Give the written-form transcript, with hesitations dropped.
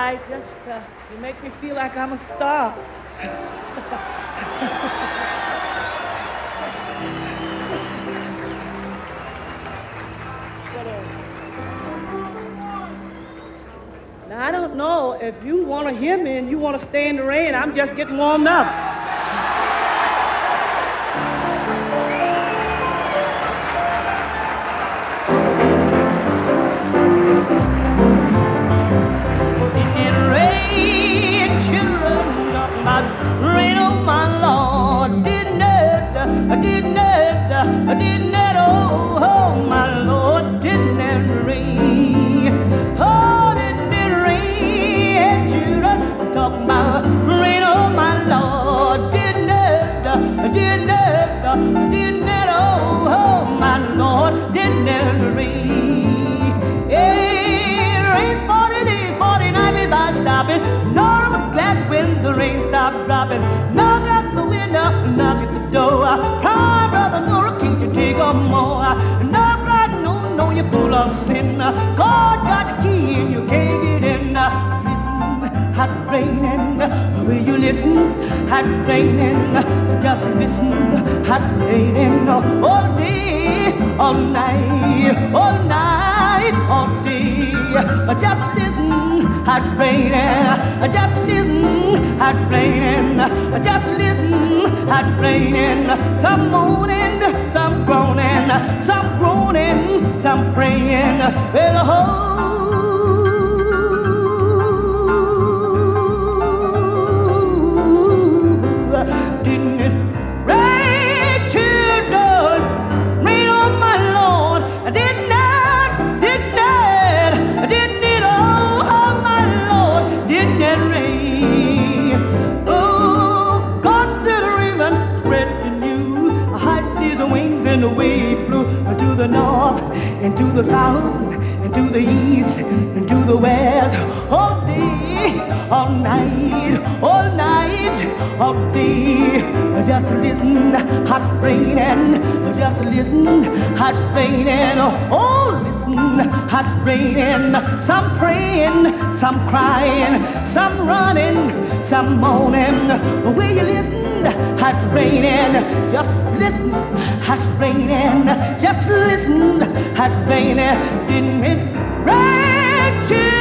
night. You make me feel like I'm a star. Now, I don't know if you want to hear me and you want to stay in the rain. I'm just getting warmed up. Rain on my Lord, didn't it, oh my Lord, didn't it rain, oh didn't it rain, children, talk about rain on my Lord, didn't it, oh my Lord, didn't it rain, yeah, rain 40 days, 40 nights without stopping, Nora was glad when the rain stopped dropping. Knock at the window, knock at the door. Cry, brother Nora, can't you take a more? Knock right, no, you're full of sin. God got the key and you can't get in. Listen, it's raining. Will you listen? It's raining. Just listen, it's raining. All day, all night, all night, all day. Just listen, it's raining. Just listen, it's raining. Just listen, it's raining. Some moaning, some groaning, some groaning, some praying. Well, didn't it rain, children? Rain on my Lord. Didn't it, oh my Lord, didn't it rain? Oh, God said a raven spread the news, hoist his wings and away he flew to the north and to the south and to the east and to the west. All day, all night, all night, all day. Just listen, it's raining. Just listen, it's raining. Oh, listen, it's raining. Some praying, some crying, some running, some moaning. Will you listen? It's raining. Just listen, it's raining. Just listen, it's raining. Didn't it rain?